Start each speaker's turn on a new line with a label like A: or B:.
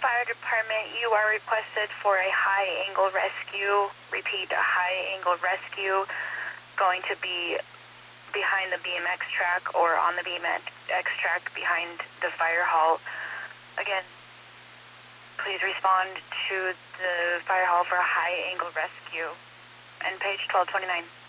A: Fire Department, you are requested for a high-angle rescue. Repeat, a high-angle rescue. Going to be behind the BMX track or on the BMX track behind the fire hall. Again, please respond to the fire hall for a high-angle rescue. And page 1229.